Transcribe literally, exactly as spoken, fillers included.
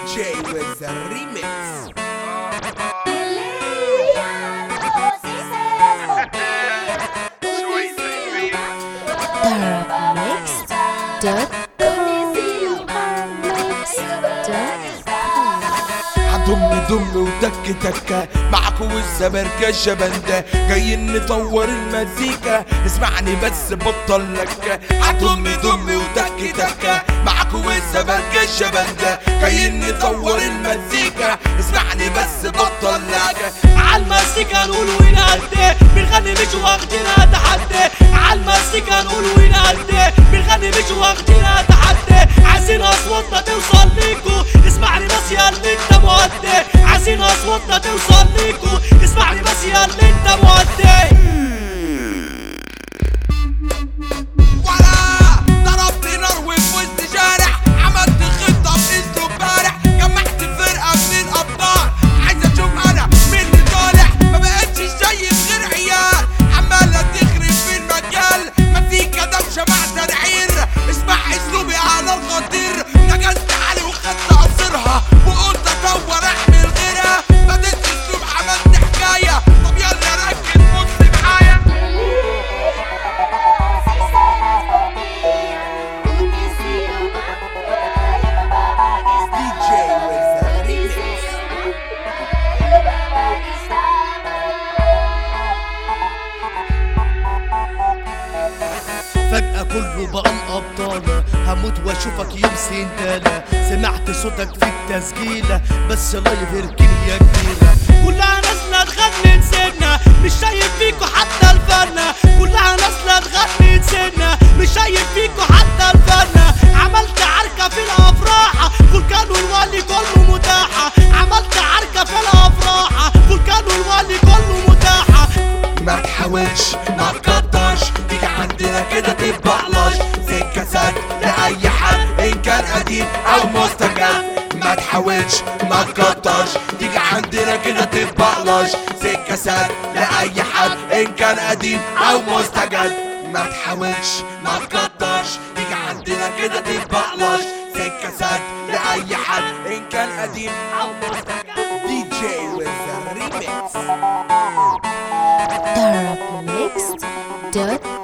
جي with the remix. ضم ضم ودك تكة معكو الزبرجة الجبندة جايين نطور المزيكا اسمعني بس بطل لك. عضم ضم ودك تكة معكو الزبرجة الجبندة جايين نطور المزيكا اسمعني بس بطل لك. عالمزيكا نقول ونهدي بنغني مش واخدينها تحدي. عالمزيكا نقول ونهدي بنغني مش واخدينها تحدي. عايزين اصواتنا توصل ليكو اسمعني بس يا اللي انت مؤدي. عايزين اصواتنا توصل ليكو اسمعني بس يا اللي انت مؤدي. ولا ضربت نار وفي وسط شارع عملت خطة باسلوب بارع جمعت فرقة من الابطال عايز اشوف انا مين اللي طالع. ما بقتش شايف غير عيال عمالة تخرب في المجال مزيكا دوشة مع تنعير. اسمع اسلوبي على الخطير نجزت علي وخدت عصرها وقلت ادور اعمل غيرها. بديت اسلوب عملت حكاية طب يلا ركز بص معايا. فجأة كله بقى الأبطال هموت واشوفك يوم سندالة. سمعت صوتك في التسجيلة بس لايف اركني يا كبيرة. كلها نازلة تغني نسينا مش شايف فيكو حتى الفنة. كلها نازلة تغني نسينا مش شايف فيكو حتى الفنة. عملت عركة في الأفراح فولكان والولي كله متاحة. عملت عركة في الأفراح فولكان والولي كله متاحة. ما تحاولش ما تقدرش تيجي عندنا كده تتبقلش. سكة سد لأي حد إن كان قديم أو مستجد. ما تحاولش ما تقدرش تيجي عندنا كده تتبقلش. سكة سد لأي حد إن كان قديم أو مستجد. ما تحاولش ما تقدرش تيجي عندنا كده تتبقلش. سكة سد لأي حد إن كان قديم أو مستجد. دي جي with the remix. Darab Mixed dot